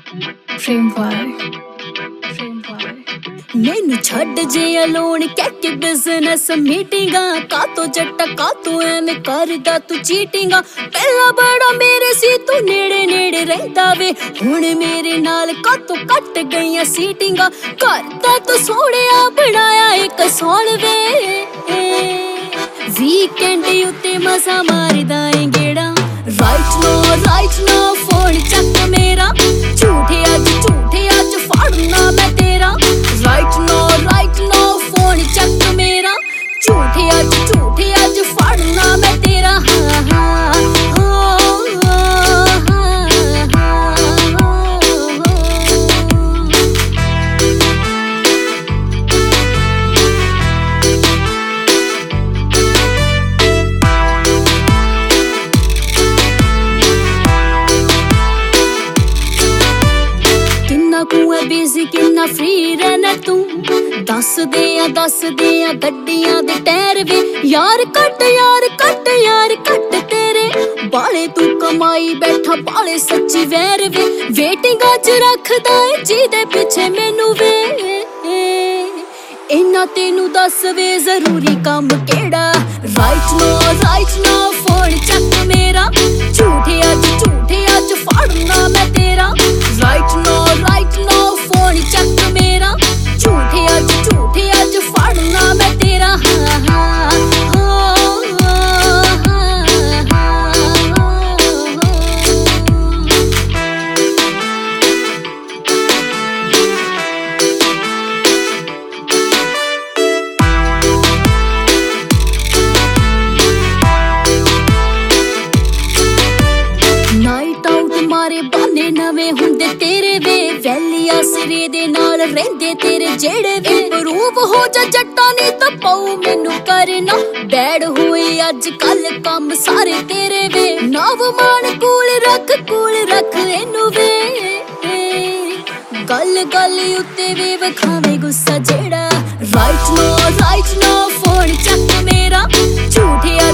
मैनू छड्ड जे अलोन कहके बिजनेस मीटिंगा कातो जट्टा कातो एवें करदा तू चीटिंगा पहला बड़ा मेरे सी तू नेड़े नेड़े रहिंदा वे हुण मेरे नाल कातो कट गईयां सीटिंगा करदा तू सोहणिया बनाया एक सौण वे वीकेंड उत्ते मजा मारदा ऐ गेड़ा राइट नो फोन चक मेरा झूठे अज फाड़ना मैं तेरा राइट नो फोन चक मेरा झूठे अज फाड़ना मैं तेरा बिजी किन्ना फ्री रहना तू दस दे गड्डियां दे टायर वे यार कट तेरे बाले तू कमाई बैठा बाले सच्ची वैर वे वेटिंग अज रखदा है जिदे पीछे मैनू वे इन्ना तेनू दस वे जरूरी काम केड़ा राइट नो फोन चक मेरा झूठे अज फाड़ना मैं तेरा राइट नो फोन चक मेरा झूठे अज फाड़ना मैं तेरा नाइट आउट मारे बहाने नवे हुंदे तेरे वे वैलिया सिरे दे नाल रहिंदे तेरे जेड़े वे प्रूव हो जा जट्टा नी तां पाऊ मैनू करना बैड होए अज कल कम सारे तेरे वे नाव मान कूल रख इनू वे गल उत्ते वे वखावे गुस्सा जेड़ा राइट नो फोन चक मेरा झूठे